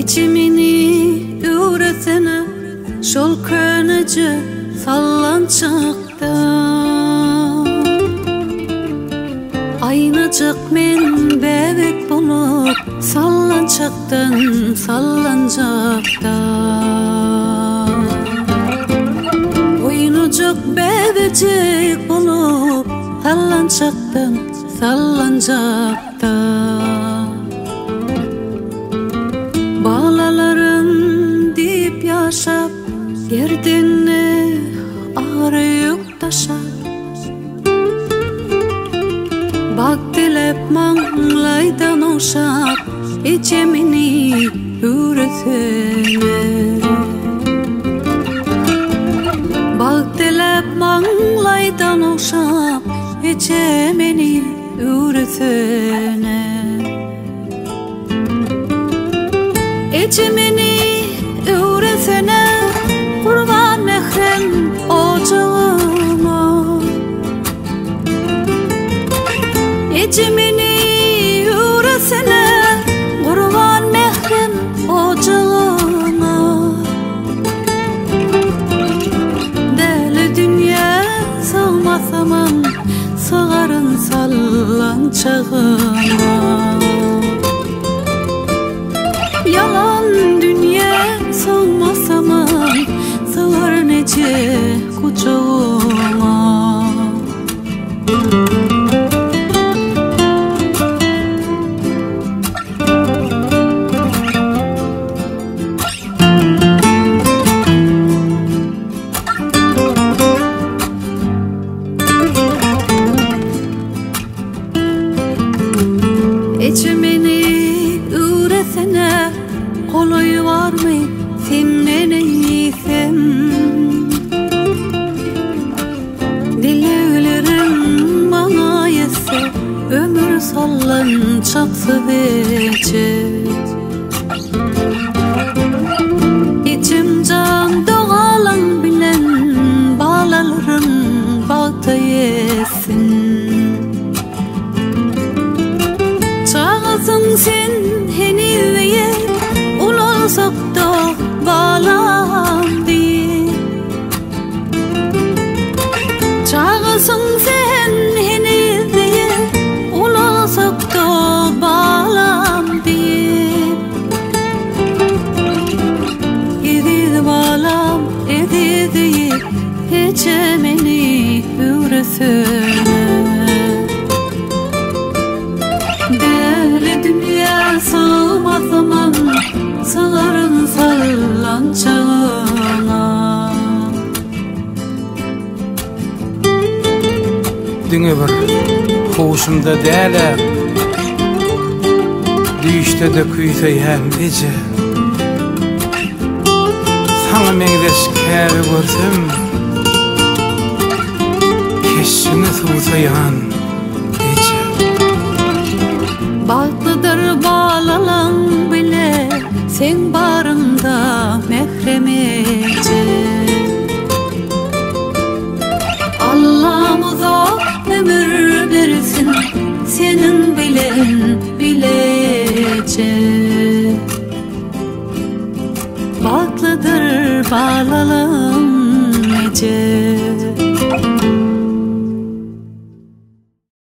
İçimini üretene şol könücü sallançakta Aynacık men bebek bulup sallançaktan sallancakta Oyunucuk bebecik bulup sallançaktan sallancakta Bağlalarım deyip yaşap yerdenle arayıp taşap Bak dilep manglaydan oşap içemini üretene Bak dilep manglaydan oşap içemini üretene İçimini üretene kurban mehrem ocağıma İçimini üretene kurban mehrem ocağıma Deli dünya sığmasamam sığarın sallançağıma Yalan dünya sığmasamam sığar nece kucağıma İçimini üretene kolay var mı senden iyisem Dilevlerim bana yetse ömür sallançaksı verecek İçim can doğalan bilen bağlarım bağda yesin Çağısın sen heniveye Ulansak da bağlam diye Çağısın sen heniveye Ulansak da bağlam diye Edid bağlam edid diye Geçemeni üresene Deli dünya sığmasamam sığarın sallançağına Düňe bir hoşumda däle Düşte de küýseýän ece Saňa meňdeş käbi görsem Keşini suwsaýan ece Baltıdır bağlalan bile sen barında mehremece Allah'ım uzak ömür versin senin bilen bilece Baltıdır bağlalan ece